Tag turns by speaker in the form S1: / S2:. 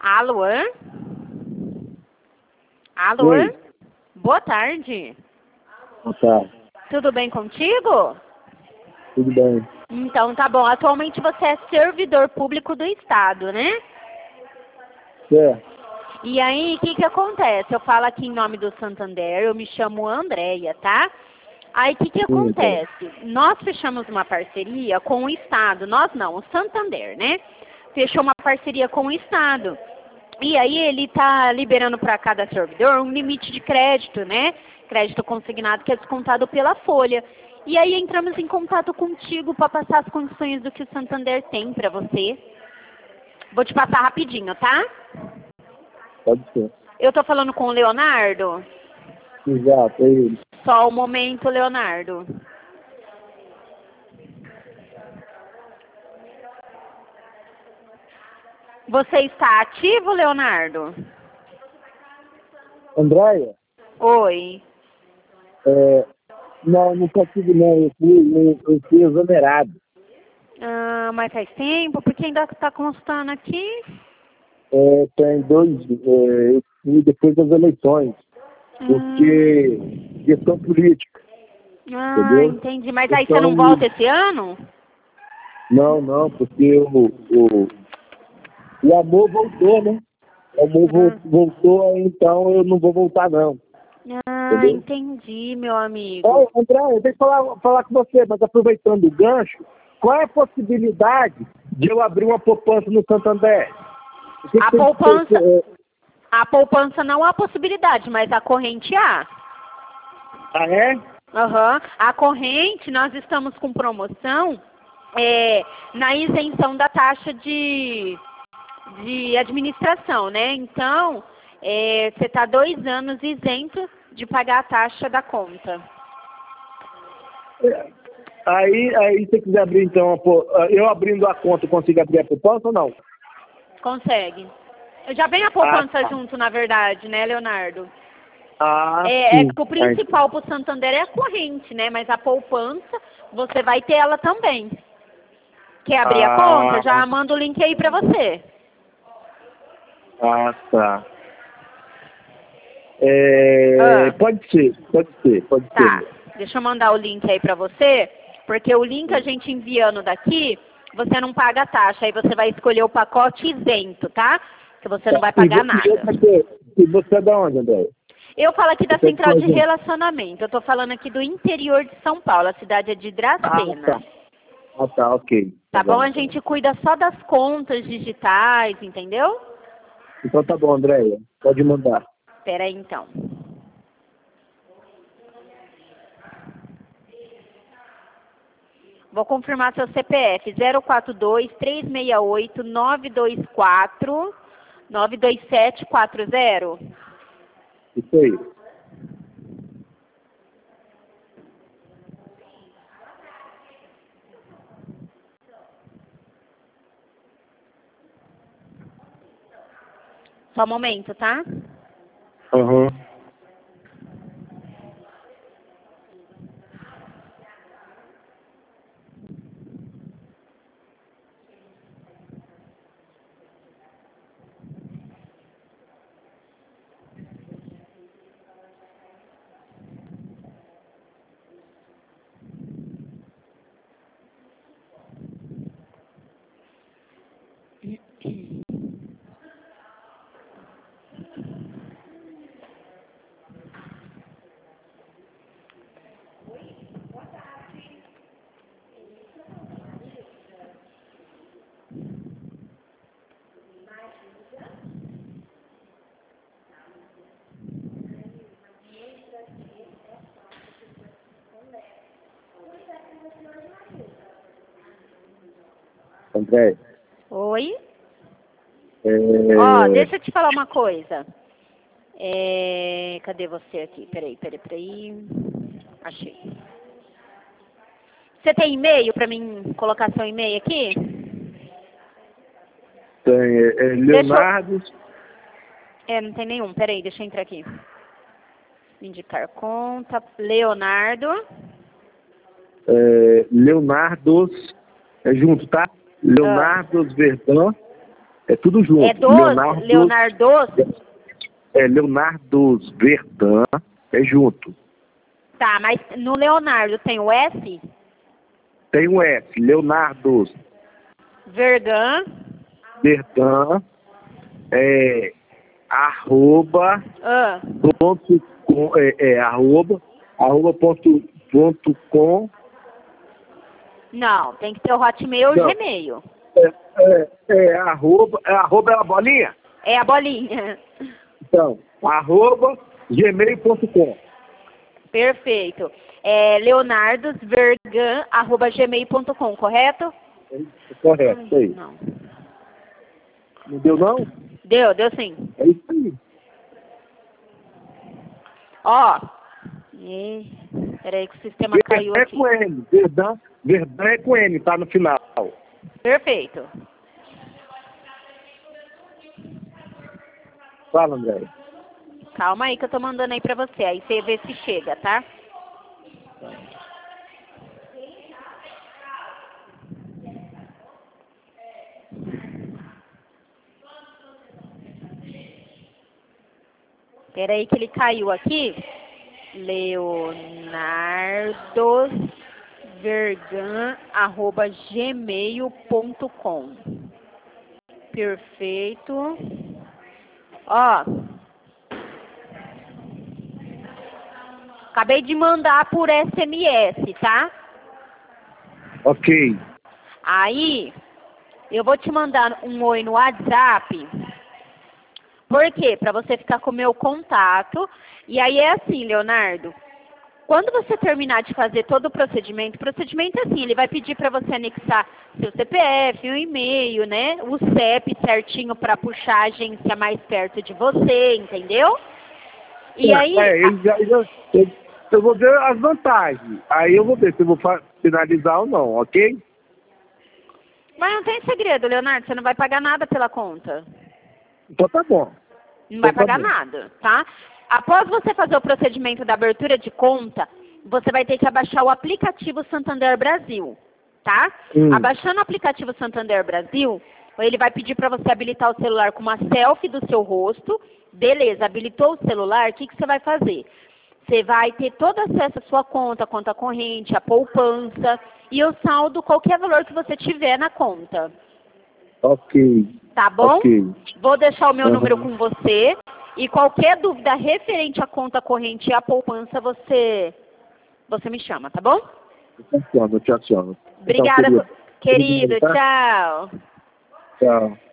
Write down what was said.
S1: Alô? Alô?
S2: Oi.
S1: Boa tarde.
S2: Ah, tá.
S1: Tudo bem contigo?
S2: Tudo bem.
S1: Então tá bom. Atualmente você é servidor público do Estado, né?
S2: Certo.
S1: E aí, o que acontece? Eu falo aqui em nome do Santander, eu me chamo Andréia, tá? Aí, o que acontece? Nós fechamos uma parceria com o Estado. Nós não, o Santander, né? Fechou uma parceria com o Estado. E aí, ele tá liberando para cada servidor um limite de crédito, né? Crédito consignado que é descontado pela folha. E aí, entramos em contato contigo para passar as condições do que o Santander tem para você. Vou te passar rapidinho, tá?
S2: Pode ser.
S1: Eu tô falando com o Leonardo?
S2: Exato, é ele.
S1: Só um momento, Leonardo. Você está ativo, Leonardo?
S2: Andréia?
S1: Oi.
S2: Não, não consigo não. Eu fui exonerado.
S1: Ah, mas faz tempo? Porque ainda está constando aqui?
S2: Tem eu fui depois das eleições. Porque questão política, entendeu?
S1: Entendi. Mas aí você não volta esse ano?
S2: Não, porque o amor voltou, né? O amor voltou, então eu não vou voltar, não. Entendeu?
S1: Entendi, meu amigo.
S2: Ô, André, eu tenho que falar com você, mas aproveitando o gancho, qual é a possibilidade de eu abrir uma poupança no Santander?
S1: A poupança não há possibilidade, mas a corrente há.
S2: Ah, é?
S1: Aham. A corrente, nós estamos com promoção na isenção da taxa de administração, né? Então, você está 2 anos isento de pagar a taxa da conta.
S2: Aí se você quiser abrir, então, eu abrindo a conta, consigo abrir a poupança ou não?
S1: Consegue. Já vem a poupança junto, na verdade, né, Leonardo?
S2: Sim.
S1: Que o principal para o Santander é a corrente, né? Mas a poupança, você vai ter ela também. Quer abrir a conta? Já mando o link aí para você.
S2: Ah, tá. Pode ser.
S1: Tá, deixa eu mandar o link aí pra você, porque o link a gente enviando daqui, você não paga taxa, aí você vai escolher o pacote isento, tá? Que você não vai pagar nada.
S2: E você é da onde, André?
S1: Eu falo aqui da Central de Relacionamento, eu tô falando aqui do interior de São Paulo, a cidade é de Dracena.
S2: Tá, ok.
S1: Tá bom? A gente cuida só das contas digitais, entendeu?
S2: Então tá bom, Andréia. Pode mandar.
S1: Espera aí, então. Vou confirmar seu CPF, 042-368-924-92740.
S2: Isso aí.
S1: Só um momento, tá?
S2: Aham. André.
S1: Oi? Ó, deixa eu te falar uma coisa. Cadê você aqui? Peraí. Achei. Você tem e-mail pra mim colocar seu e-mail aqui?
S2: Tem Leonardo.
S1: Não tem nenhum. Peraí, deixa eu entrar aqui. Indicar conta. Leonardo.
S2: Leonardos. É junto, tá? Leonardos Verdão. É tudo junto.
S1: É Leonardos?
S2: Leonardos Verdun, é junto.
S1: Tá, mas no Leonardo tem o S?
S2: Tem um S, Leonardos
S1: Verdun.
S2: Verdun, arroba, ponto com, arroba ponto com.
S1: Não, tem que ter o Hotmail ou
S2: Não.
S1: Gmail.
S2: Arroba é a bolinha?
S1: É a bolinha.
S2: Então, arroba gmail.com.
S1: Perfeito. É leonardosvergan@gmail.com, correto?
S2: Correto, isso aí.
S1: Não.
S2: Não deu, não?
S1: Deu sim.
S2: É isso aí.
S1: Ó. Peraí que o sistema caiu
S2: É
S1: aqui.
S2: com N. Verdun é com N, tá no final.
S1: Perfeito.
S2: Fala, André.
S1: Calma aí que eu tô mandando aí pra você. Aí você vê se chega, tá? Peraí que ele caiu aqui. leonardosvergan@gmail.com. Perfeito. Ó. Acabei de mandar por SMS, tá?
S2: Ok.
S1: Aí, eu vou te mandar um oi no WhatsApp. Por quê? Pra você ficar com o meu contato. E aí é assim, Leonardo. Quando você terminar de fazer todo o procedimento é assim, ele vai pedir para você anexar seu CPF, um e-mail, né? O CEP certinho para puxar a agência mais perto de você, entendeu? E aí...
S2: eu vou ver as vantagens. Aí eu vou ver se eu vou finalizar ou não, ok?
S1: Mas não tem segredo, Leonardo. Você não vai pagar nada pela conta.
S2: Então tá bom.
S1: Não vai pagar nada, tá? Após você fazer o procedimento da abertura de conta, você vai ter que abaixar o aplicativo Santander Brasil, tá? Abaixando o aplicativo Santander Brasil, ele vai pedir para você habilitar o celular com uma selfie do seu rosto. Beleza, habilitou o celular, o que você vai fazer? Você vai ter todo acesso à sua conta, conta corrente, a poupança e o saldo, qualquer valor que você tiver na conta.
S2: Ok.
S1: Tá bom?
S2: Ok.
S1: Vou deixar o meu número com você. E qualquer dúvida referente à conta corrente e à poupança, você me chama, tá bom?
S2: Eu te aciono.
S1: Obrigada,
S2: Então,
S1: querido. Tchau.
S2: Tchau.